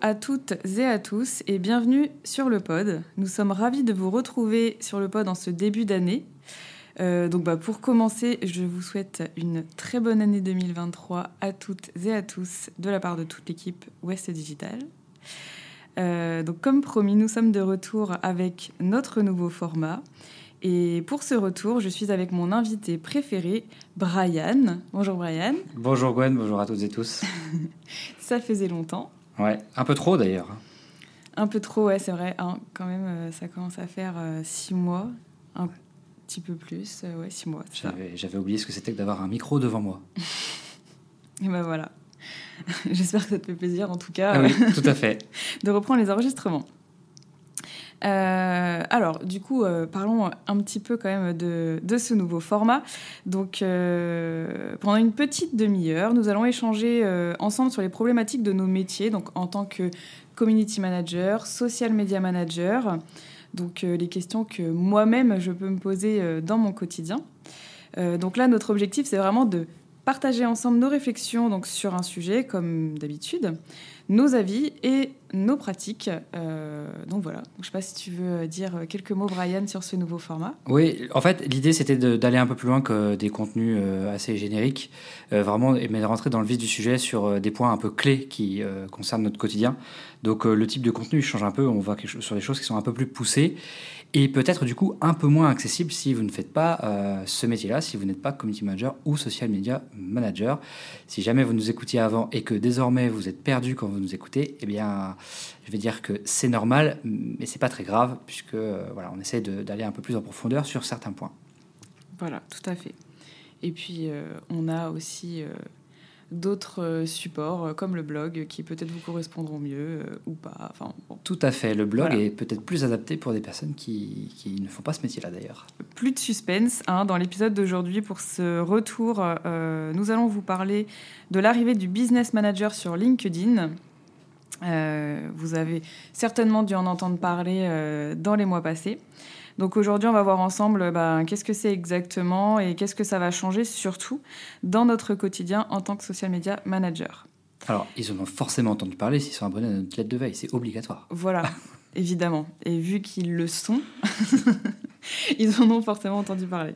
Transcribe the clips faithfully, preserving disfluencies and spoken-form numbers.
à toutes et à tous et bienvenue sur le pod. Nous sommes ravis de vous retrouver sur le pod en ce début d'année. Euh, donc bah, pour commencer, je vous souhaite une très bonne année deux mille vingt-trois à toutes et à tous de la part de toute l'équipe West Digital. Euh, donc comme promis, nous sommes de retour avec notre nouveau format. Et pour ce retour, je suis avec mon invité préféré, Brian. Bonjour Brian. Bonjour Gwen, bonjour à toutes et tous. Ça faisait longtemps. Ouais, un peu trop d'ailleurs. Un peu trop, ouais, c'est vrai. Hein, quand même, euh, ça commence à faire euh, six mois, un petit peu plus. Euh, ouais, six mois. J'avais, j'avais oublié ce que c'était que d'avoir un micro devant moi. Et ben voilà. J'espère que ça te fait plaisir, en tout cas, ah oui, euh, tout à fait. de reprendre les enregistrements. Euh, alors, du coup, euh, parlons un petit peu quand même de, de ce nouveau format. Donc, euh, pendant une petite demi-heure, nous allons échanger euh, ensemble sur les problématiques de nos métiers, donc en tant que community manager, social media manager, donc euh, les questions que moi-même je peux me poser euh, dans mon quotidien. Euh, donc là, notre objectif, c'est vraiment de partager ensemble nos réflexions donc, sur un sujet, comme d'habitude, nos avis et nos pratiques. Euh, donc voilà, je ne sais pas si tu veux dire quelques mots, Brian, sur ce nouveau format. Oui, en fait, l'idée, c'était de, d'aller un peu plus loin que des contenus euh, assez génériques, euh, vraiment, mais de rentrer dans le vif du sujet sur euh, des points un peu clés qui euh, concernent notre quotidien. Donc euh, le type de contenu change un peu, on va quelque chose, sur des choses qui sont un peu plus poussées, et peut-être du coup un peu moins accessible si vous ne faites pas euh, ce métier-là, si vous n'êtes pas community manager ou social media manager. Si jamais vous nous écoutiez avant et que désormais vous êtes perdu quand vous nous écoutez, eh bien, je vais dire que c'est normal, mais c'est pas très grave puisque euh, voilà, on essaie de, d'aller un peu plus en profondeur sur certains points. Voilà, tout à fait. Et puis euh, on a aussi euh, d'autres euh, supports euh, comme le blog qui peut-être vous correspondront mieux euh, ou pas. Enfin, bon. Tout à fait, le blog Voilà. est peut-être plus adapté pour des personnes qui, qui ne font pas ce métier-là d'ailleurs. Plus de suspense hein, dans l'épisode d'aujourd'hui. Pour ce retour, euh, nous allons vous parler de l'arrivée du business manager sur LinkedIn. Euh, vous avez certainement dû en entendre parler euh, dans les mois passés. Donc aujourd'hui, on va voir ensemble bah, qu'est-ce que c'est exactement et qu'est-ce que ça va changer, surtout dans notre quotidien en tant que social media manager. Alors, ils en ont forcément entendu parler s'ils sont abonnés à notre lettre de veille, c'est obligatoire. Voilà, évidemment. Et vu qu'ils le sont, ils en ont forcément entendu parler.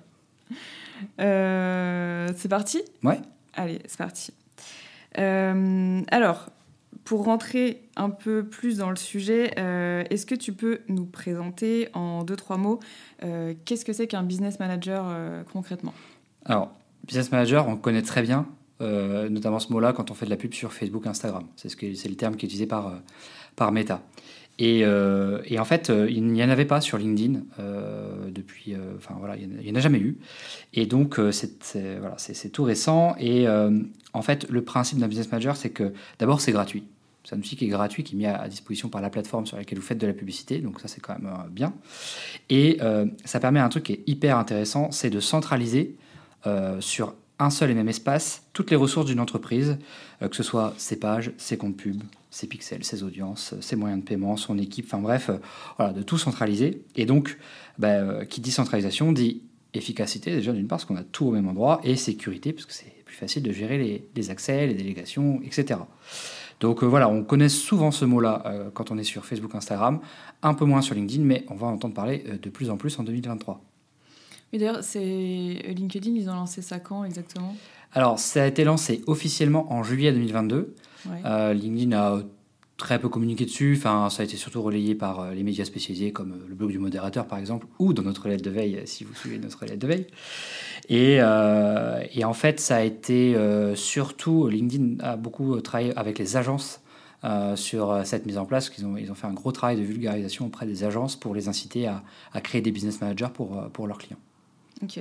Euh, c'est parti ? Ouais. Allez, c'est parti. Euh, alors, pour rentrer un peu plus dans le sujet, euh, est-ce que tu peux nous présenter en deux, trois mots euh, qu'est-ce que c'est qu'un business manager euh, concrètement ? Alors, business manager, on connaît très bien, euh, notamment ce mot-là quand on fait de la pub sur Facebook, Instagram. C'est, ce que, c'est le terme qui est utilisé par, euh, par Meta. Et, euh, et en fait, euh, il n'y en avait pas sur LinkedIn euh, depuis... Euh, enfin, voilà, il n'y en a jamais eu. Et donc, euh, c'est, c'est, voilà, c'est, c'est tout récent. Et euh, en fait, le principe d'un business manager, c'est que d'abord, c'est gratuit. C'est un outil qui est gratuit, qui est mis à disposition par la plateforme sur laquelle vous faites de la publicité. Donc ça, c'est quand même euh, bien. Et euh, ça permet un truc qui est hyper intéressant, c'est de centraliser euh, sur un seul et même espace toutes les ressources d'une entreprise, euh, que ce soit ses pages, ses comptes pubs, ses pixels, ses audiences, ses moyens de paiement, son équipe, enfin bref, euh, voilà, de tout centraliser. Et donc, bah, euh, qui dit centralisation dit efficacité, déjà d'une part, parce qu'on a tout au même endroit, et sécurité, parce que c'est plus facile de gérer les, les accès, les délégations, et cetera. Donc euh, voilà, on connaît souvent ce mot-là euh, quand on est sur Facebook, Instagram, un peu moins sur LinkedIn, mais on va en entendre parler euh, de plus en plus en deux mille vingt-trois. Et d'ailleurs, c'est LinkedIn, ils ont lancé ça quand exactement ? Alors, ça a été lancé officiellement en juillet deux mille vingt-deux. Ouais. Euh, LinkedIn a très peu communiqué dessus. Enfin, ça a été surtout relayé par euh, les médias spécialisés comme euh, le blog du modérateur, par exemple, ou dans notre lettre de veille, si vous suivez notre lettre de veille. Et, euh, et en fait, ça a été euh, surtout... LinkedIn a beaucoup travaillé avec les agences euh, sur cette mise en place. Ils ont, ils ont fait un gros travail de vulgarisation auprès des agences pour les inciter à, à créer des business managers pour, pour leurs clients. Ok.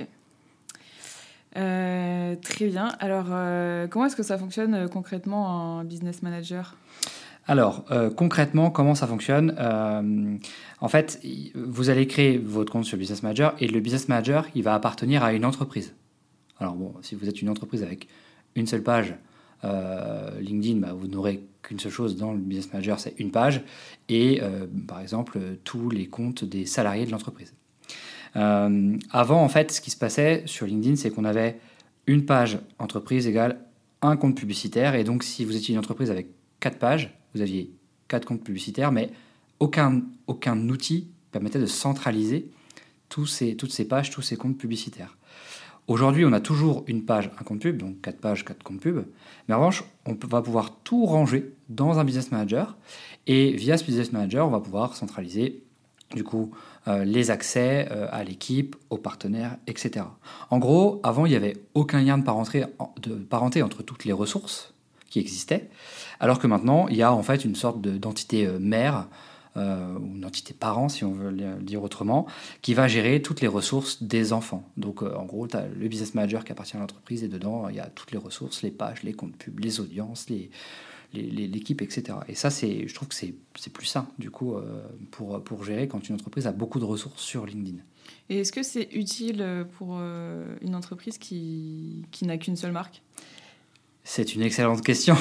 Euh, très bien. Alors, euh, comment est-ce que ça fonctionne euh, concrètement un business manager ? Alors, euh, concrètement, comment ça fonctionne ? euh, En fait, vous allez créer votre compte sur Business Manager et le Business Manager, il va appartenir à une entreprise. Alors bon, si vous êtes une entreprise avec une seule page, euh, LinkedIn, bah, vous n'aurez qu'une seule chose dans le Business Manager, c'est une page et, euh, par exemple, tous les comptes des salariés de l'entreprise. Euh, avant, en fait, ce qui se passait sur LinkedIn, c'est qu'on avait une page entreprise égale un compte publicitaire. Et donc, si vous étiez une entreprise avec quatre pages, vous aviez quatre comptes publicitaires, mais aucun, aucun outil permettait de centraliser tous ces, toutes ces pages, tous ces comptes publicitaires. Aujourd'hui, on a toujours une page, un compte pub, donc quatre pages, quatre comptes pub. Mais en revanche, on va pouvoir tout ranger dans un business manager. Et via ce business manager, on va pouvoir centraliser du coup euh, les accès euh, à l'équipe, aux partenaires, et cetera. En gros, avant, il n'y avait aucun lien de parenté, de parenté entre toutes les ressources qui existaient, alors que maintenant, il y a en fait une sorte de, d'entité euh, mère, Euh, ou une entité parent, si on veut le dire autrement, qui va gérer toutes les ressources des enfants. Donc, euh, en gros, tu as le business manager qui appartient à l'entreprise et dedans, il y a toutes les ressources, les pages, les comptes pubs, les audiences, les, les, les, l'équipe, et cetera. Et ça, c'est, je trouve que c'est, c'est plus sain, du coup, euh, pour, pour gérer quand une entreprise a beaucoup de ressources sur LinkedIn. Et est-ce que c'est utile pour euh, une entreprise qui, qui n'a qu'une seule marque ? C'est une excellente question.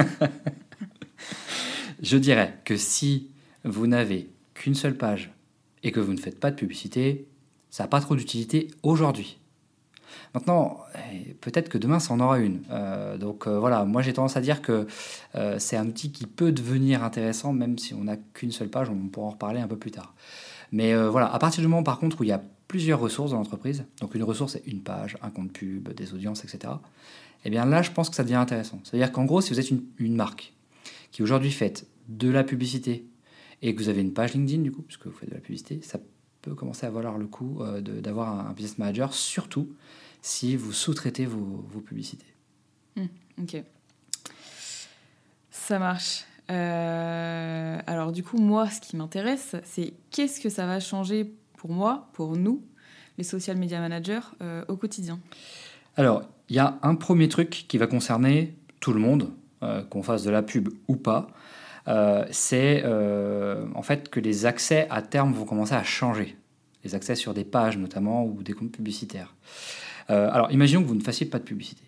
Je dirais que si vous n'avez qu'une seule page et que vous ne faites pas de publicité, ça n'a pas trop d'utilité aujourd'hui. Maintenant, peut-être que demain, ça en aura une. Euh, donc euh, voilà, moi j'ai tendance à dire que euh, c'est un outil qui peut devenir intéressant, même si on n'a qu'une seule page, on pourra en reparler un peu plus tard. Mais euh, voilà, à partir du moment par contre où il y a plusieurs ressources dans l'entreprise, donc une ressource c'est une page, un compte pub, des audiences, et cetera, eh bien là je pense que ça devient intéressant. C'est-à-dire qu'en gros, si vous êtes une, une marque qui aujourd'hui fait de la publicité, et que vous avez une page LinkedIn, du coup, puisque vous faites de la publicité, ça peut commencer à valoir le coup euh, de, d'avoir un, un business manager, surtout si vous sous-traitez vos, vos publicités. Mmh, ok. Ça marche. Euh, alors du coup, moi, ce qui m'intéresse, c'est qu'est-ce que ça va changer pour moi, pour nous, les social media managers, euh, au quotidien ? Alors, il y a un premier truc qui va concerner tout le monde, euh, qu'on fasse de la pub ou pas. Euh, c'est euh, en fait que les accès à terme vont commencer à changer. Les accès sur des pages notamment ou des comptes publicitaires. Euh, alors imaginons que vous ne fassiez pas de publicité.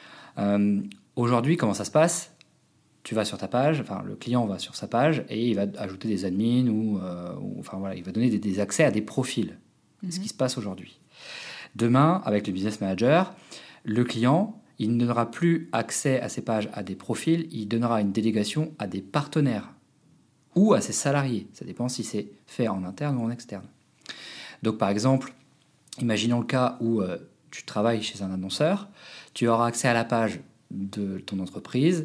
Euh, aujourd'hui, comment ça se passe ? Tu vas sur ta page, enfin le client va sur sa page et il va ajouter des admins ou, euh, ou enfin voilà, il va donner des, des accès à des profils. C'est mm-hmm. ce qui se passe aujourd'hui. Demain, avec le business manager, le client il ne donnera plus accès à ses pages à des profils, il donnera une délégation à des partenaires ou à ses salariés. Ça dépend si c'est fait en interne ou en externe. Donc par exemple, imaginons le cas où euh, tu travailles chez un annonceur, tu auras accès à la page de ton entreprise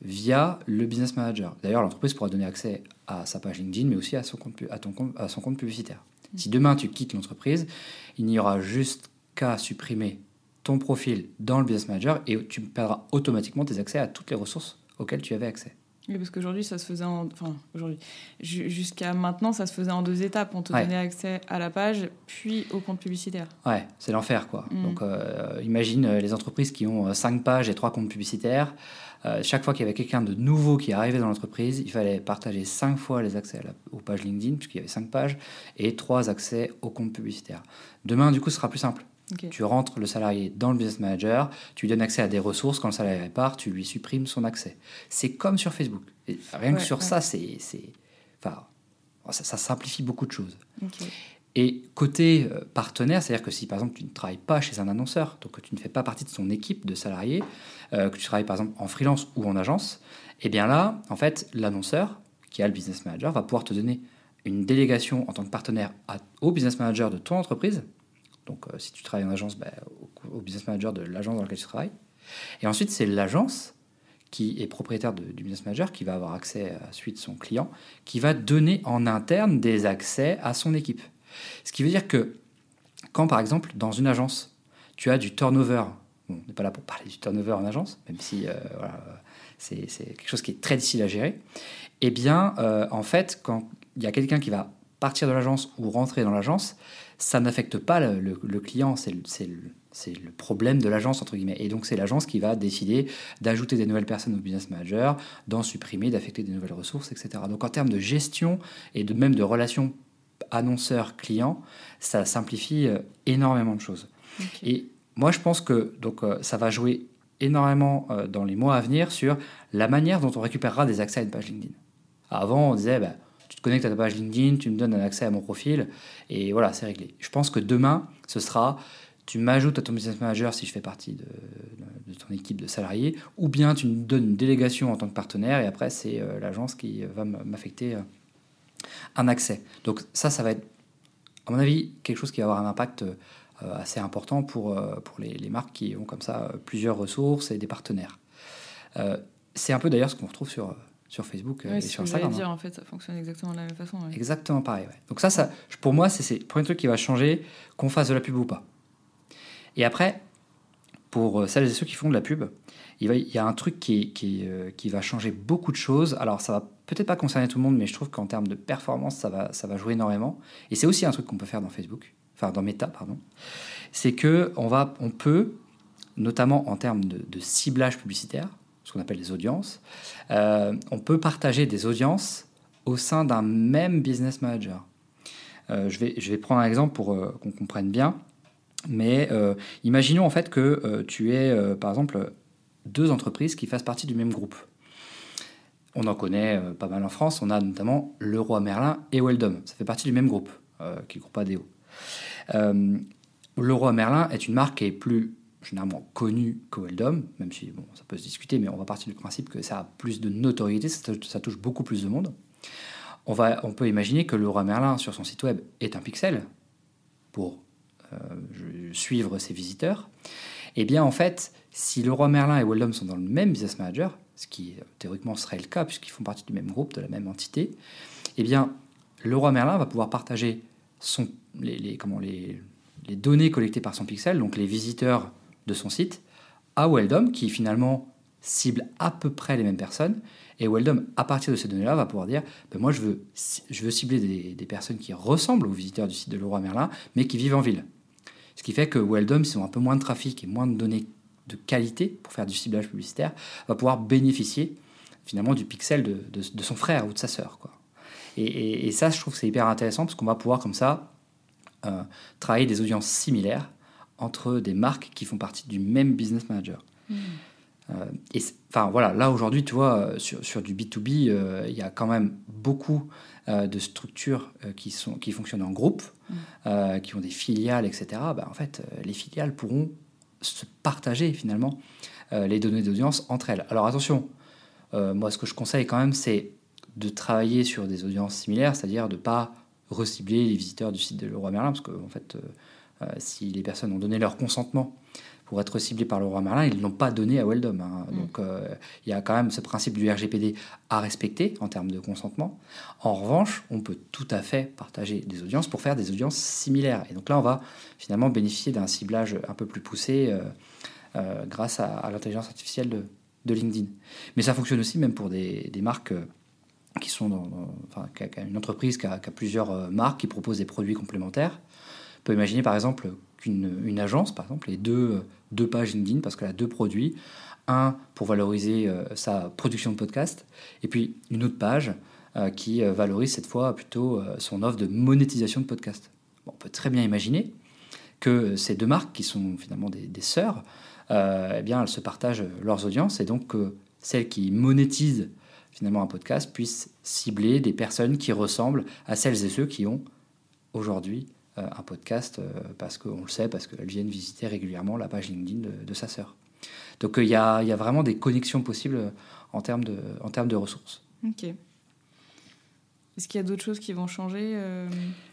via le business manager. D'ailleurs, l'entreprise pourra donner accès à sa page LinkedIn, mais aussi à son compte, à ton compte, à son compte publicitaire. Mmh. Si demain tu quittes l'entreprise, il n'y aura juste qu'à supprimer ton profil dans le business manager et tu perdras automatiquement tes accès à toutes les ressources auxquelles tu avais accès. Oui, parce qu'aujourd'hui, ça se faisait en... Enfin, aujourd'hui, jusqu'à maintenant, ça se faisait en deux étapes. On te ouais. donnait accès à la page, puis au compte publicitaire. Ouais, c'est l'enfer, quoi. Mmh. Donc, euh, imagine les entreprises qui ont cinq pages et trois comptes publicitaires. Euh, chaque fois qu'il y avait quelqu'un de nouveau qui arrivait dans l'entreprise, il fallait partager cinq fois les accès à la, aux pages LinkedIn, puisqu'il y avait cinq pages, et trois accès au compte publicitaire. Demain, du coup, ce sera plus simple. Okay. Tu rentres le salarié dans le business manager, tu lui donnes accès à des ressources, quand le salarié part, tu lui supprimes son accès. C'est comme sur Facebook. Et rien ouais, que sur ouais. ça, c'est, c'est, enfin, ça, ça simplifie beaucoup de choses. Okay. Et côté euh, partenaire, c'est-à-dire que si par exemple tu ne travailles pas chez un annonceur, donc que tu ne fais pas partie de son équipe de salariés, euh, que tu travailles par exemple en freelance ou en agence, et bien là, en fait, l'annonceur qui a le business manager va pouvoir te donner une délégation en tant que partenaire à, au business manager de ton entreprise. Donc, euh, si tu travailles en agence, bah, au, au business manager de l'agence dans laquelle tu travailles. Et ensuite, c'est l'agence qui est propriétaire de, du business manager, qui va avoir accès à la suite de son client, qui va donner en interne des accès à son équipe. Ce qui veut dire que quand, par exemple, dans une agence, tu as du turnover, bon, on n'est pas là pour parler du turnover en agence, même si euh, voilà, c'est, c'est quelque chose qui est très difficile à gérer, eh bien, euh, en fait, quand il y a quelqu'un qui va partir de l'agence ou rentrer dans l'agence, ça n'affecte pas le, le, le client, c'est, le, c'est, le, c'est le problème de l'agence, entre guillemets. Et donc, c'est l'agence qui va décider d'ajouter des nouvelles personnes au business manager, d'en supprimer, d'affecter des nouvelles ressources, et cetera. Donc, en termes de gestion et de, même de relations annonceur-client, ça simplifie euh, énormément de choses. Okay. Et moi, je pense que donc, euh, ça va jouer énormément euh, dans les mois à venir sur la manière dont on récupérera des accès à une page LinkedIn. Avant, on disait... Bah, tu te connectes à ta page LinkedIn, tu me donnes un accès à mon profil, et voilà, c'est réglé. Je pense que demain, ce sera, tu m'ajoutes à ton business manager si je fais partie de, de, de ton équipe de salariés, ou bien tu me donnes une délégation en tant que partenaire et après c'est euh, l'agence qui va m'affecter euh, un accès. Donc ça, ça va être, à mon avis, quelque chose qui va avoir un impact euh, assez important pour, euh, pour les, les marques qui ont comme ça euh, plusieurs ressources et des partenaires. Euh, c'est un peu d'ailleurs ce qu'on retrouve sur, sur Facebook euh, ouais, et c'est sur ce que Instagram. j'allais dire, hein. en fait, ça fonctionne exactement de la même façon. Ouais. Exactement pareil. Ouais. Donc ça, ça, pour moi, c'est, c'est le premier truc qui va changer, qu'on fasse de la pub ou pas. Et après, pour celles et ceux qui font de la pub, il, va, il y a un truc qui, qui, euh, qui va changer beaucoup de choses. Alors, ça va peut-être pas concerner tout le monde, mais je trouve qu'en termes de performance, ça va, ça va jouer énormément. Et c'est aussi un truc qu'on peut faire dans Facebook, enfin dans Meta, pardon. C'est que on va, on peut, notamment en termes de, de ciblage publicitaire, ce qu'on appelle les audiences, euh, on peut partager des audiences au sein d'un même business manager. Euh, je vais, je vais prendre un exemple pour euh, qu'on comprenne bien. Mais euh, imaginons en fait que euh, tu aies, euh, par exemple, deux entreprises qui fassent partie du même groupe. On en connaît euh, pas mal en France. On a notamment Leroy Merlin et Weldom. Ça fait partie du même groupe, euh, qui est le groupe A D O. Euh, Leroy Merlin est une marque qui est plus généralement connue que Weldom, même si bon, ça peut se discuter, mais on va partir du principe que ça a plus de notoriété, ça, ça touche beaucoup plus de monde. On, va, on peut imaginer que Leroy Merlin, sur son site web, est un pixel pour Euh, suivre ses visiteurs, et eh bien en fait, si Leroy Merlin et Weldom sont dans le même business manager, ce qui théoriquement serait le cas puisqu'ils font partie du même groupe, de la même entité, et eh bien Leroy Merlin va pouvoir partager son, les, les, comment, les, les données collectées par son pixel, donc les visiteurs de son site, à Weldom qui finalement cible à peu près les mêmes personnes. Et Weldom, à partir de ces données-là, va pouvoir dire ben moi je veux, je veux cibler des, des personnes qui ressemblent aux visiteurs du site de Leroy Merlin, mais qui vivent en ville. Ce qui fait que Weldom, s'ils ont un peu moins de trafic et moins de données de qualité pour faire du ciblage publicitaire, va pouvoir bénéficier finalement du pixel de, de, de son frère ou de sa sœur, quoi. Et, et, et ça, je trouve que c'est hyper intéressant parce qu'on va pouvoir comme ça euh, travailler des audiences similaires entre des marques qui font partie du même business manager. Mmh. Euh, et enfin voilà, là aujourd'hui, tu vois, sur, sur du B deux B, euh, il y a quand même beaucoup euh, de structures euh, qui, sont, qui fonctionnent en groupe, mmh. euh, qui ont des filiales, et cetera. Ben, en fait, euh, les filiales pourront se partager finalement euh, les données d'audience entre elles. Alors attention, euh, moi ce que je conseille quand même, c'est de travailler sur des audiences similaires, c'est-à-dire de ne pas recibler les visiteurs du site de Leroy Merlin, parce que en fait, euh, euh, si les personnes ont donné leur consentement pour être ciblés par Leroy Merlin, ils ne l'ont pas donné à Weldom. Hein. Mmh. Donc, euh, il y a quand même ce principe du R G P D à respecter en termes de consentement. En revanche, on peut tout à fait partager des audiences pour faire des audiences similaires. Et donc là, on va finalement bénéficier d'un ciblage un peu plus poussé euh, euh, grâce à, à l'intelligence artificielle de, de LinkedIn. Mais ça fonctionne aussi même pour des, des marques euh, qui sont dans, dans enfin, une entreprise qui a, qui a plusieurs euh, marques qui proposent des produits complémentaires. On peut imaginer par exemple qu'une une agence, par exemple, ait deux, deux pages LinkedIn parce qu'elle a deux produits. Un pour valoriser euh, sa production de podcast et puis une autre page euh, qui euh, valorise cette fois plutôt euh, son offre de monétisation de podcast. Bon, on peut très bien imaginer que ces deux marques qui sont finalement des, des sœurs, euh, eh bien, elles se partagent leurs audiences et donc que euh, celles qui monétisent finalement un podcast puissent cibler des personnes qui ressemblent à celles et ceux qui ont aujourd'hui euh, un podcast euh, parce qu'on le sait, parce qu'elles viennent visiter régulièrement la page LinkedIn de, de sa sœur. Donc il euh, y, a, y a vraiment des connexions possibles en termes de, en termes de ressources. Ok. Est-ce qu'il y a d'autres choses qui vont changer euh...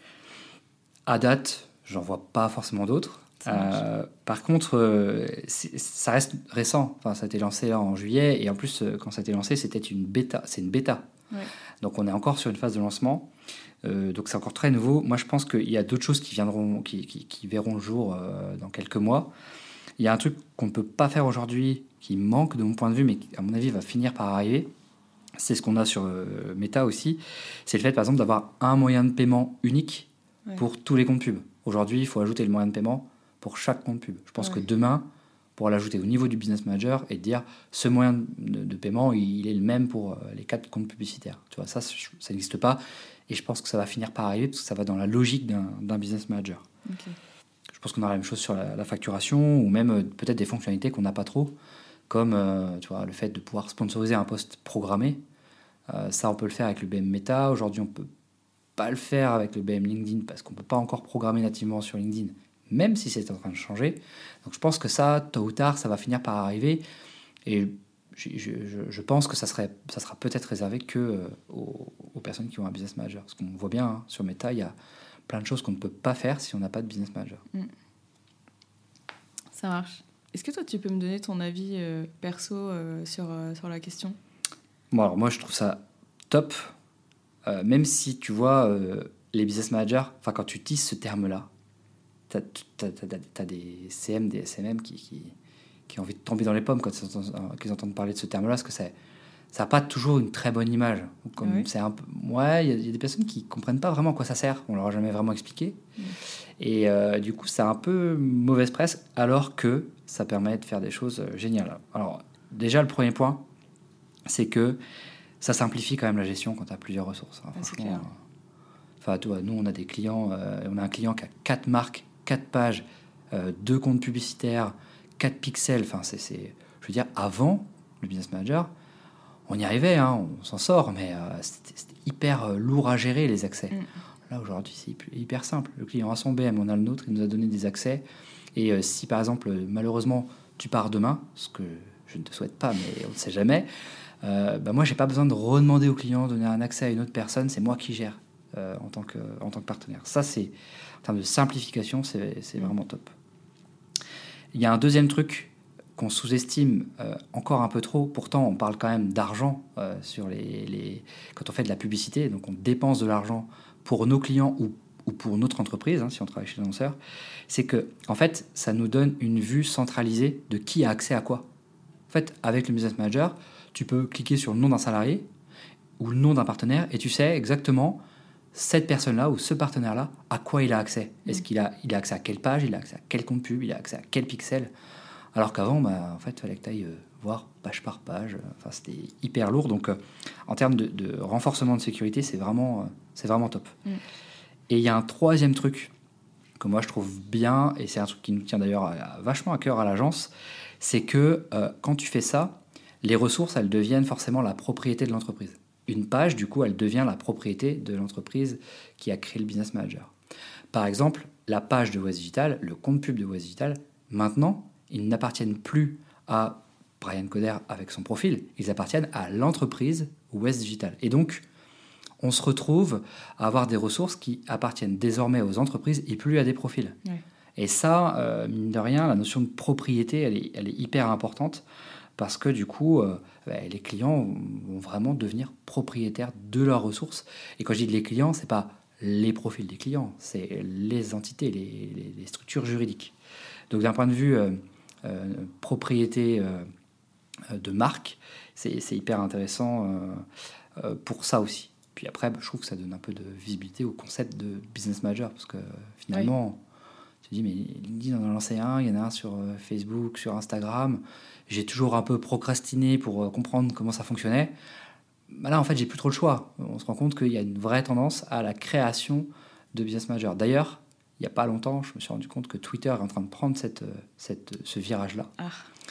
À date, j'en vois pas forcément d'autres. Euh, par contre, euh, ça reste récent. Enfin, ça a été lancé là en juillet et en plus, euh, quand ça a été lancé, c'était une bêta. C'est une bêta. Ouais. Donc, on est encore sur une phase de lancement. Euh, donc, c'est encore très nouveau. Moi, je pense qu'il y a d'autres choses qui viendront, qui, qui, qui verront le jour euh, dans quelques mois. Il y a un truc qu'on ne peut pas faire aujourd'hui, qui manque de mon point de vue, mais qui, à mon avis, va finir par arriver. C'est ce qu'on a sur euh, Meta aussi. C'est le fait, par exemple, d'avoir un moyen de paiement unique ouais. pour tous les comptes pub. Aujourd'hui, il faut ajouter le moyen de paiement pour chaque compte pub. Je pense ouais. que demain, on pourra l'ajouter au niveau du business manager et dire ce moyen de, de paiement, il est le même pour euh, les quatre comptes publicitaires. Tu vois, ça, ça n'existe pas. Et je pense que ça va finir par arriver parce que ça va dans la logique d'un, d'un business manager. Okay. Je pense qu'on aura la même chose sur la, la facturation ou même euh, peut-être des fonctionnalités qu'on n'a pas trop, comme euh, tu vois, le fait de pouvoir sponsoriser un post programmé. Euh, ça, on peut le faire avec le B M Meta. Aujourd'hui, on ne peut pas le faire avec le B M LinkedIn parce qu'on ne peut pas encore programmer nativement sur LinkedIn. même si c'est en train de changer. Donc je pense que ça, tôt ou tard, ça va finir par arriver. Et je, je, je pense que ça, serait, ça sera peut-être réservé que euh, aux, aux personnes qui ont un business manager. Parce qu'on voit bien, hein, sur Meta, il y a plein de choses qu'on ne peut pas faire si on n'a pas de business manager. Mm. Ça marche. Est-ce que toi, tu peux me donner ton avis euh, perso euh, sur, euh, sur la question ? Bon, alors moi, je trouve ça top. Euh, même si, tu vois, euh, les business managers, enfin, quand tu utilises ce terme-là, tu as des C M, des S M M qui, qui, qui ont envie de tomber dans les pommes quand ils entendent, qu'ils entendent parler de ce terme-là, parce que ça n'a pas toujours une très bonne image. Comme oui. c'est un peu, ouais, il y, y a des personnes qui ne comprennent pas vraiment à quoi ça sert. On ne leur a jamais vraiment expliqué. Mmh. Et euh, du coup, c'est un peu mauvaise presse, alors que ça permet de faire des choses géniales. Alors, déjà, le premier point, c'est que ça simplifie quand même la gestion quand tu as plusieurs ressources. Hein, ah, franchement, enfin, euh, toi, nous, on a des clients, euh, on a un client qui a quatre marques, quatre pages, euh, deux comptes publicitaires, quatre pixels. Enfin, c'est, c'est, je veux dire, avant le business manager, on y arrivait, hein, on s'en sort, mais euh, c'était, c'était hyper euh, lourd à gérer les accès. Mm. Là, aujourd'hui, c'est hyper simple. Le client a son B M, on a le nôtre, il nous a donné des accès. Et euh, si, par exemple, malheureusement, tu pars demain, ce que je ne te souhaite pas, mais on ne sait jamais, euh, bah moi, je n'ai pas besoin de redemander au client, donner un accès à une autre personne, c'est moi qui gère euh, en, tant que, en tant que partenaire. Ça, c'est, en termes de simplification, c'est, c'est vraiment top. Il y a un deuxième truc qu'on sous-estime euh, encore un peu trop. Pourtant, on parle quand même d'argent euh, sur les, les... quand on fait de la publicité. Donc, on dépense de l'argent pour nos clients ou, ou pour notre entreprise, hein, si on travaille chez l'annonceur. C'est que, en fait, ça nous donne une vue centralisée de qui a accès à quoi. En fait, avec le Business Manager, tu peux cliquer sur le nom d'un salarié ou le nom d'un partenaire et tu sais exactement cette personne-là ou ce partenaire-là, à quoi il a accès. Est-ce qu'il a, il a accès à quelle page, il a accès à quel compte pub, il a accès à quel pixel. Alors qu'avant, bah, en fait, il fallait que tu ailles euh, voir page par page. Enfin, c'était hyper lourd. Donc, euh, en termes de, de renforcement de sécurité, c'est vraiment, euh, c'est vraiment top. Mm. Et il y a un troisième truc que moi, je trouve bien, et c'est un truc qui nous tient d'ailleurs à, à, vachement à cœur à l'agence, c'est que euh, quand tu fais ça, les ressources, elles deviennent forcément la propriété de l'entreprise. Une page, du coup, elle devient la propriété de l'entreprise qui a créé le Business Manager. Par exemple, la page de West Digital, le compte pub de West Digital, maintenant, ils n'appartiennent plus à Brian Coder avec son profil, ils appartiennent à l'entreprise West Digital. Et donc, on se retrouve à avoir des ressources qui appartiennent désormais aux entreprises et plus à des profils. Ouais. Et ça, euh, mine de rien, la notion de propriété, elle est, elle est hyper importante parce que du coup, euh, bah, les clients vont vraiment devenir propriétaires de leurs ressources. Et quand je dis les clients, c'est pas les profils des clients, c'est les entités, les, les, les structures juridiques. Donc d'un point de vue euh, euh, propriété euh, de marque, c'est, c'est hyper intéressant euh, euh, pour ça aussi. Puis après, bah, je trouve que ça donne un peu de visibilité au concept de business manager, parce que finalement, oui. Tu te dis, mais LinkedIn, on en a lancé un, il y en a un sur euh, Facebook, sur Instagram. J'ai toujours un peu procrastiné pour euh, comprendre comment ça fonctionnait. Bah là, en fait, j'ai plus trop le choix. On se rend compte qu'il y a une vraie tendance à la création de business manager. D'ailleurs, il n'y a pas longtemps, je me suis rendu compte que Twitter est en train de prendre cette, cette, ce virage-là. Ah.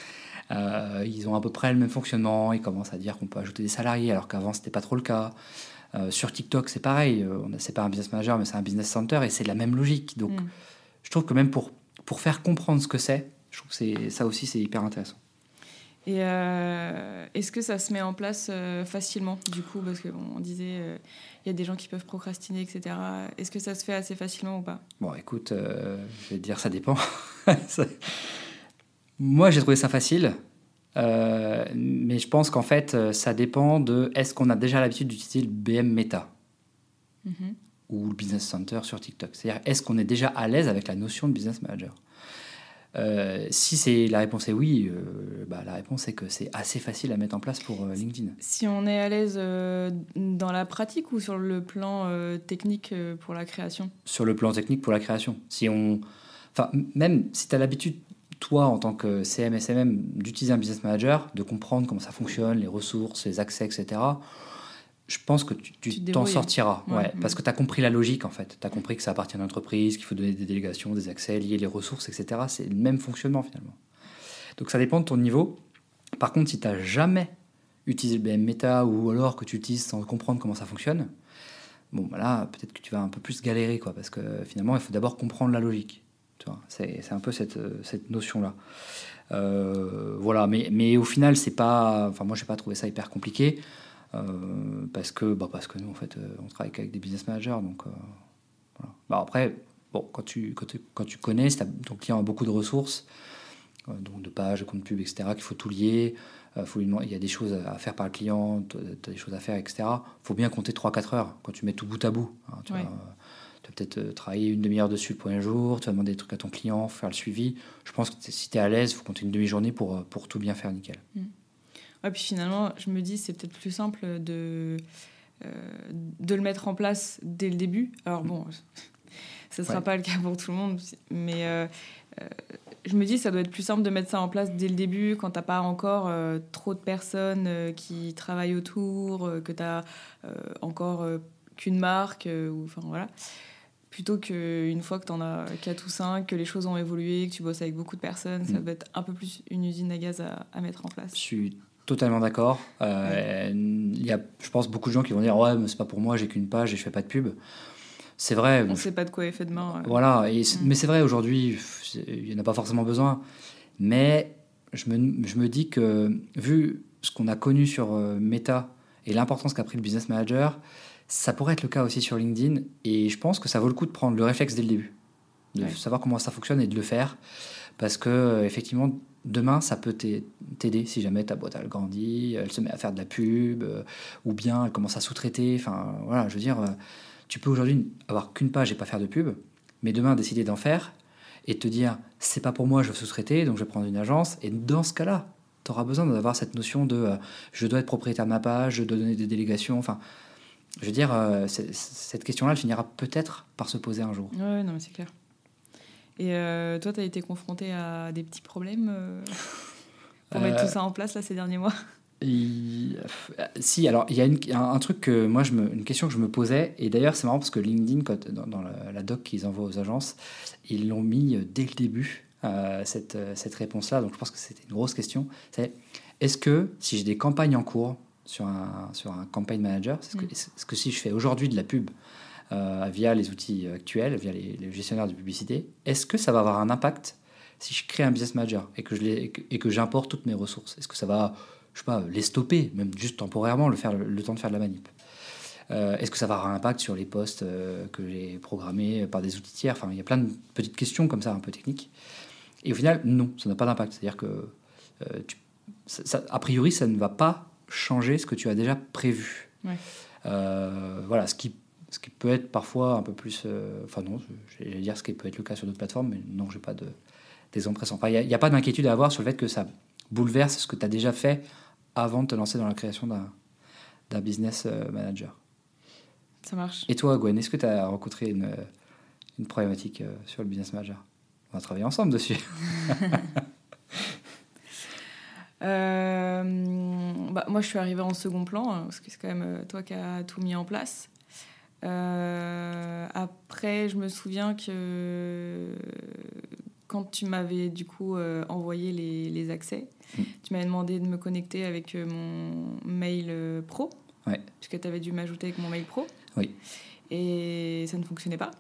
Euh, ils ont à peu près le même fonctionnement. Ils commencent à dire qu'on peut ajouter des salariés, alors qu'avant, ce n'était pas trop le cas. Euh, sur TikTok, c'est pareil. Euh, c'est pas un business manager, mais c'est un business center, et c'est la même logique. Donc, mm. je trouve que même pour, pour faire comprendre ce que c'est, je trouve que c'est, ça aussi, c'est hyper intéressant. Et euh, est-ce que ça se met en place euh, facilement, du coup, parce qu'on bon, disait, il euh, y a des gens qui peuvent procrastiner, et cetera. Est-ce que ça se fait assez facilement ou pas ? Bon, écoute, euh, je vais te dire, ça dépend. Moi, j'ai trouvé ça facile, euh, mais je pense qu'en fait, ça dépend de est-ce qu'on a déjà l'habitude d'utiliser le B M Meta mm-hmm. ou le Business Center sur TikTok. C'est-à-dire, est-ce qu'on est déjà à l'aise avec la notion de Business Manager ? Euh, si c'est, la réponse est oui, euh, bah, la réponse est que c'est assez facile à mettre en place pour euh, LinkedIn. Si on est à l'aise euh, dans la pratique ou sur le plan euh, technique euh, pour la création ? Sur le plan technique pour la création. Si on, enfin, même si tu as l'habitude, toi, en tant que C M, S M M, d'utiliser un business manager, de comprendre comment ça fonctionne, les ressources, les accès, et cetera, je pense que tu, tu, tu t'en sortiras. Ouais, ouais, parce que tu as compris la logique, en fait. Tu as compris que ça appartient à l'entreprise, qu'il faut donner des délégations, des accès, lier les ressources, et cetera. C'est le même fonctionnement, finalement. Donc, ça dépend de ton niveau. Par contre, si tu n'as jamais utilisé le B M Meta ou alors que tu utilises sans comprendre comment ça fonctionne, bon, bah là, peut-être que tu vas un peu plus galérer, quoi, parce que finalement, il faut d'abord comprendre la logique. Tu vois, c'est, c'est un peu cette, cette notion-là. Euh, voilà, mais, mais au final, c'est pas. Enfin, moi, j'ai pas trouvé ça hyper compliqué euh, parce que, bah, parce que nous, en fait, on travaille avec des business managers, donc euh, voilà. Bah, après, bon, quand tu, quand tu, quand tu connais, si ton client a beaucoup de ressources, euh, donc de pages, de comptes pub, et cetera, qu'il faut tout lier, euh, faut lui demander, il y a des choses à faire par le client, tu as des choses à faire, et cetera. Il faut bien compter trois à quatre heures quand tu mets tout bout à bout. Hein, tu ouais. vois, tu vas peut-être travailler une demi-heure dessus le premier jour, tu vas demander des trucs à ton client, faire le suivi. Je pense que si tu es à l'aise, il faut compter une demi-journée pour, pour tout bien faire nickel. Mmh. Ouais, puis finalement, je me dis c'est peut-être plus simple de, euh, de le mettre en place dès le début. Alors bon, ce ne sera ouais. pas le cas pour tout le monde, mais euh, euh, je me dis ça doit être plus simple de mettre ça en place dès le début quand tu n'as pas encore euh, trop de personnes euh, qui travaillent autour, euh, que tu n'as euh, encore euh, qu'une marque, euh, ou, enfin, voilà. Plutôt qu'une fois que tu en as quatre ou cinq, que les choses ont évolué, que tu bosses avec beaucoup de personnes, mmh. ça doit être un peu plus une usine à gaz à, à mettre en place. Je suis totalement d'accord. Euh, ouais. Il y a, je pense, beaucoup de gens qui vont dire « Ouais, mais c'est pas pour moi, j'ai qu'une page et je fais pas de pub ». C'est vrai. On ne sait pas de quoi est fait demain. Euh... Voilà, et mmh. mais c'est vrai, aujourd'hui, il n'y en a pas forcément besoin. Mais je me, je me dis que, vu ce qu'on a connu sur euh, Meta et l'importance qu'a pris le business manager, ça pourrait être le cas aussi sur LinkedIn, et je pense que ça vaut le coup de prendre le réflexe dès le début, de ouais. savoir comment ça fonctionne et de le faire, parce que euh, effectivement, demain, ça peut t'aider si jamais ta boîte elle grandit, elle se met à faire de la pub, euh, ou bien elle commence à sous-traiter. Enfin, voilà, je veux dire, euh, tu peux aujourd'hui avoir qu'une page et pas faire de pub, mais demain décider d'en faire et te dire, c'est pas pour moi, je veux sous-traiter, donc je vais prendre une agence, et dans ce cas-là, tu auras besoin d'avoir cette notion de, euh, je dois être propriétaire de ma page, je dois donner des délégations, enfin. Je veux dire, euh, cette question-là, elle finira peut-être par se poser un jour. Oui, non, mais c'est clair. Et euh, toi, tu as été confronté à des petits problèmes euh, pour euh, mettre tout ça en place là, ces derniers mois? il, Si, alors, il y a une, un, un truc que moi, je me, une question que je me posais, et d'ailleurs, c'est marrant parce que LinkedIn, quand, dans, dans la, la doc qu'ils envoient aux agences, ils l'ont mis dès le début, euh, cette, cette réponse-là. Donc, je pense que c'était une grosse question. C'est, est-ce que, si j'ai des campagnes en cours, sur un, sur un campaign manager, c'est ce, que, ce que si je fais aujourd'hui de la pub euh, via les outils actuels, via les, les gestionnaires de publicité, est-ce que ça va avoir un impact si je crée un business manager et que, je les, et que, et que j'importe toutes mes ressources? Est-ce que ça va, je sais pas, les stopper, même juste temporairement, le, faire, le, le temps de faire de la manip? euh, Est-ce que ça va avoir un impact sur les posts euh, que j'ai programmés par des outils tiers? Enfin, il y a plein de petites questions comme ça, un peu techniques. Et au final, non, ça n'a pas d'impact. C'est-à-dire que, euh, tu, ça, ça, a priori, ça ne va pas changer ce que tu as déjà prévu. Ouais. Euh, voilà, ce qui, ce qui peut être parfois un peu plus... Euh, enfin non, j'allais dire ce qui peut être le cas sur d'autres plateformes, mais non, j'ai pas de, d'exemple récent. Enfin, il n'y a, a pas d'inquiétude à avoir sur le fait que ça bouleverse ce que tu as déjà fait avant de te lancer dans la création d'un, d'un business manager. Ça marche. Et toi, Gwen, est-ce que tu as rencontré une, une problématique sur le business manager? On va travailler ensemble dessus. Euh, bah, moi, je suis arrivée en second plan, hein, parce que c'est quand même toi qui as tout mis en place. Euh, après, je me souviens que quand tu m'avais du coup euh, envoyé les, les accès, mmh. tu m'avais demandé de me connecter avec mon mail pro, ouais. puisque tu avais dû m'ajouter avec mon mail pro. Oui. Et ça ne fonctionnait pas.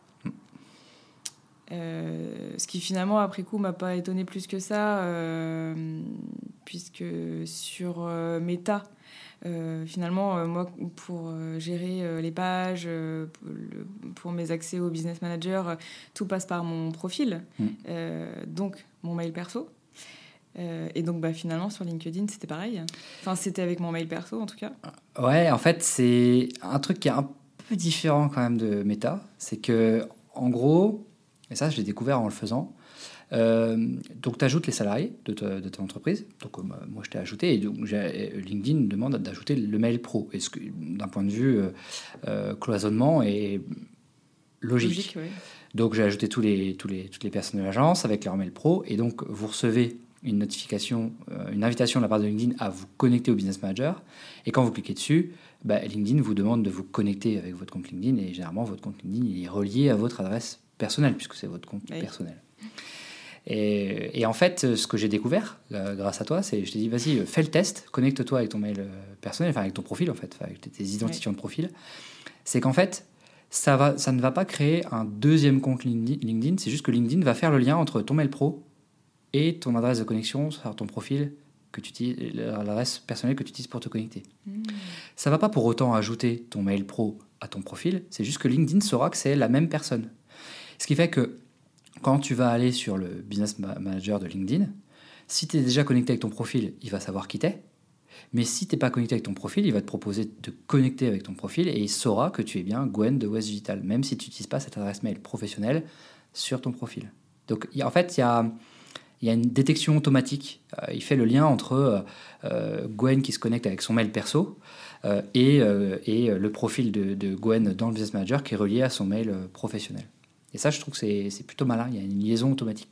Euh, ce qui finalement après coup m'a pas étonné plus que ça, euh, puisque sur euh, Meta euh, finalement euh, moi pour euh, gérer euh, les pages euh, pour, le, pour mes accès au business manager, euh, tout passe par mon profil, mmh. euh, donc mon mail perso, euh, et donc bah, finalement sur LinkedIn c'était pareil, enfin c'était avec mon mail perso en tout cas. Ouais, en fait c'est un truc qui est un peu différent quand même de Meta, c'est que en gros, et ça, je l'ai découvert en le faisant. Euh, donc, tu ajoutes les salariés de, ta, de ton entreprise. Donc, euh, moi, je t'ai ajouté. Et donc, j'ai, LinkedIn demande d'ajouter le mail pro. Et ce que, d'un point de vue euh, euh, cloisonnement et logique. Logique, oui. Donc, j'ai ajouté tous les, tous les, toutes les personnes de l'agence avec leur mail pro. Et donc, vous recevez une notification, euh, une invitation de la part de LinkedIn à vous connecter au Business Manager. Et quand vous cliquez dessus, bah, LinkedIn vous demande de vous connecter avec votre compte LinkedIn. Et généralement, votre compte LinkedIn est relié à votre adresse personnel, puisque c'est votre compte oui. personnel. Et, et en fait, ce que j'ai découvert euh, grâce à toi, c'est je t'ai dit, vas-y, fais le test, connecte-toi avec ton mail personnel, enfin avec ton profil, en fait, avec tes identifiants oui. de profil. C'est qu'en fait, ça, va, ça ne va pas créer un deuxième compte LinkedIn, c'est juste que LinkedIn va faire le lien entre ton mail pro et ton adresse de connexion sur ton profil, que tu utilises, l'adresse personnelle que tu utilises pour te connecter. Mmh. Ça ne va pas pour autant ajouter ton mail pro à ton profil, c'est juste que LinkedIn saura que c'est la même personne. Ce qui fait que quand tu vas aller sur le Business Manager de LinkedIn, si tu es déjà connecté avec ton profil, il va savoir qui t'es. Mais si tu n'es pas connecté avec ton profil, il va te proposer de te connecter avec ton profil et il saura que tu es bien Gwen de West Digital, même si tu n'utilises pas cette adresse mail professionnelle sur ton profil. Donc en fait, il y a, y a une détection automatique. Euh, il fait le lien entre euh, Gwen qui se connecte avec son mail perso euh, et, euh, et le profil de, de Gwen dans le Business Manager qui est relié à son mail professionnel. Et ça, je trouve que c'est, c'est plutôt malin. Il y a une liaison automatique.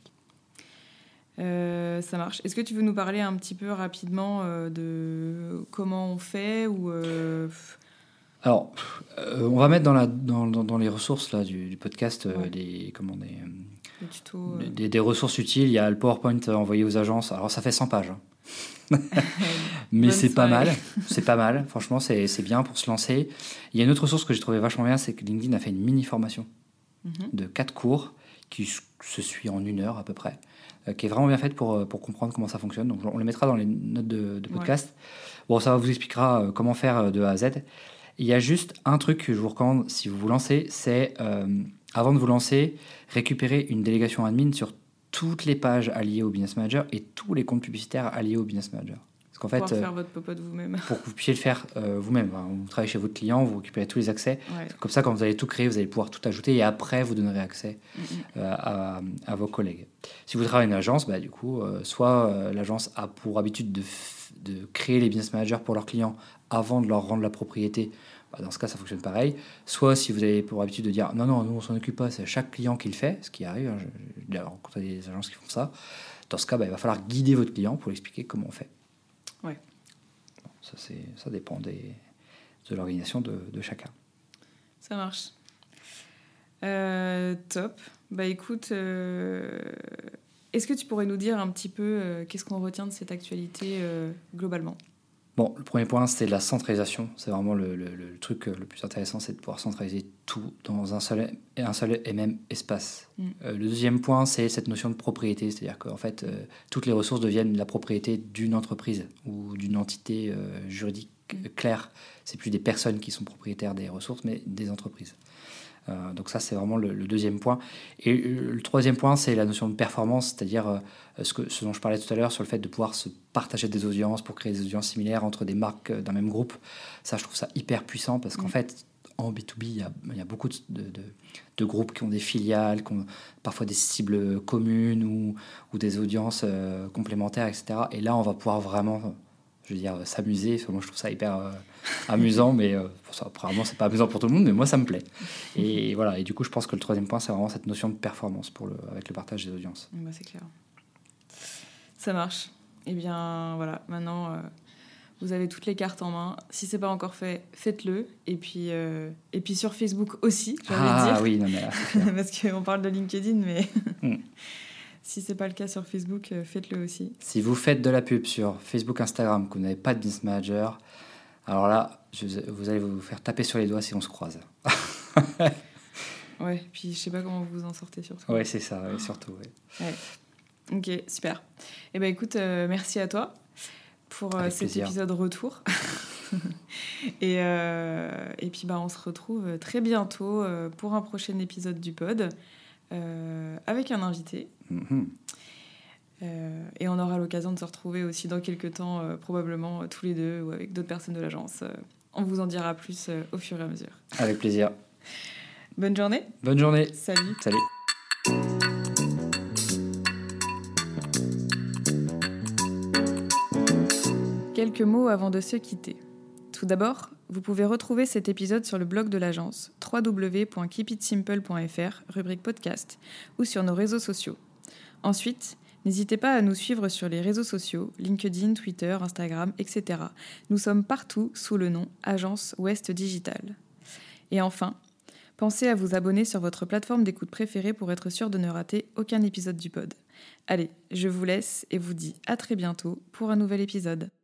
Euh, ça marche. Est-ce que tu veux nous parler un petit peu rapidement euh, de comment on fait ou euh... Alors, euh, on va mettre dans, la, dans, dans, dans les ressources là, du, du podcast euh, ouais. des, comment, des, des, tutos, euh... des, des ressources utiles. Il y a le PowerPoint envoyé aux agences. Alors, ça fait cent pages. Hein. Mais c'est pas mal. C'est pas mal. Franchement, c'est, c'est bien pour se lancer. Il y a une autre ressource que j'ai trouvé vachement bien, c'est que LinkedIn a fait une mini-formation mm-hmm. de quatre cours qui se suit en une heure à peu près, euh, qui est vraiment bien faite pour, pour comprendre comment ça fonctionne. Donc, on les mettra dans les notes de, de podcast. Ouais. Bon, ça vous expliquera euh, comment faire de A à Z. Il y a juste un truc que je vous recommande si vous vous lancez, c'est, euh, avant de vous lancer, récupérer une délégation admin sur toutes les pages alliées au Business Manager et tous les comptes publicitaires alliés au Business Manager. Parce qu'en pour fait, faire euh, votre popote vous-même. Pour que vous puissiez le faire euh, vous-même. Hein. Vous travaillez chez votre client, vous récupérez tous les accès. Ouais. Comme ça, quand vous allez tout créer, vous allez pouvoir tout ajouter et après, vous donnerez accès mm-hmm. euh, à, à vos collègues. Si vous travaillez dans une agence, bah, du coup, euh, soit euh, l'agence a pour habitude de, f- de créer les business managers pour leurs clients avant de leur rendre la propriété. Bah, dans ce cas, ça fonctionne pareil. Soit si vous avez pour habitude de dire non, non, nous, on s'en occupe pas, c'est chaque client qui le fait, ce qui arrive. Hein, j'ai rencontré des agences qui font ça. Dans ce cas, bah, il va falloir guider votre client pour lui expliquer comment on fait. Ouais. Ça, c'est, ça dépend des, de l'organisation de, de chacun. Ça marche. Euh, top. Bah écoute, euh, est-ce que tu pourrais nous dire un petit peu euh, qu'est-ce qu'on retient de cette actualité euh, globalement ? Bon, le premier point, c'est la centralisation. C'est vraiment le, le, le truc le plus intéressant, c'est de pouvoir centraliser tout dans un seul, un seul et même espace. Mm. Euh, le deuxième point, c'est cette notion de propriété. C'est-à-dire qu'en fait, euh, toutes les ressources deviennent la propriété d'une entreprise ou d'une entité euh, juridique mm. claire. C'est plus des personnes qui sont propriétaires des ressources, mais des entreprises. Euh, donc ça, c'est vraiment le, le deuxième point. Et le troisième point, c'est la notion de performance, c'est-à-dire euh, ce, que, ce dont je parlais tout à l'heure sur le fait de pouvoir se partager des audiences pour créer des audiences similaires entre des marques d'un même groupe. Ça, je trouve ça hyper puissant parce qu'en mmh. fait, en B deux B, il y a, il y a beaucoup de, de, de groupes qui ont des filiales, qui ont parfois des cibles communes ou, ou des audiences euh, complémentaires, et cetera. Et là, on va pouvoir vraiment... je veux dire, s'amuser. Moi, je trouve ça hyper euh, amusant, mais euh, pour ça, probablement, c'est pas amusant pour tout le monde, mais moi, ça me plaît. Et voilà. Et du coup, je pense que le troisième point, c'est vraiment cette notion de performance pour le, avec le partage des audiences. Bah, c'est clair. Ça marche. Eh bien, voilà. Maintenant, euh, vous avez toutes les cartes en main. Si c'est pas encore fait, faites-le. Et puis, euh, et puis sur Facebook aussi, j'ai envie ah, de dire. Ah oui, non mais là, c'est clair. Parce qu'on parle de LinkedIn, mais... mm. Si ce n'est pas le cas sur Facebook, faites-le aussi. Si vous faites de la pub sur Facebook, Instagram, que vous n'avez pas de business manager, alors là, je, vous allez vous faire taper sur les doigts si on se croise. Ouais, puis je ne sais pas comment vous en sortez surtout. Ouais, c'est ça, ouais, surtout. Ouais. Ouais. Ok, super. Eh bien, écoute, euh, merci à toi pour euh, cet plaisir. épisode retour. et, euh, et puis, bah, on se retrouve très bientôt euh, pour un prochain épisode du pod. Euh, avec un invité. Mm-hmm. Euh, et on aura l'occasion de se retrouver aussi dans quelques temps, euh, probablement euh, tous les deux ou avec d'autres personnes de l'agence. Euh, on vous en dira plus euh, au fur et à mesure. Avec plaisir. Bonne journée. Bonne journée. Salut. Salut. Quelques mots avant de se quitter. Tout d'abord, vous pouvez retrouver cet épisode sur le blog de l'agence w w w point keep it simple point f r, rubrique podcast, ou sur nos réseaux sociaux. Ensuite, n'hésitez pas à nous suivre sur les réseaux sociaux, LinkedIn, Twitter, Instagram, et cetera. Nous sommes partout sous le nom Agence West Digital. Et enfin, pensez à vous abonner sur votre plateforme d'écoute préférée pour être sûr de ne rater aucun épisode du pod. Allez, je vous laisse et vous dis à très bientôt pour un nouvel épisode.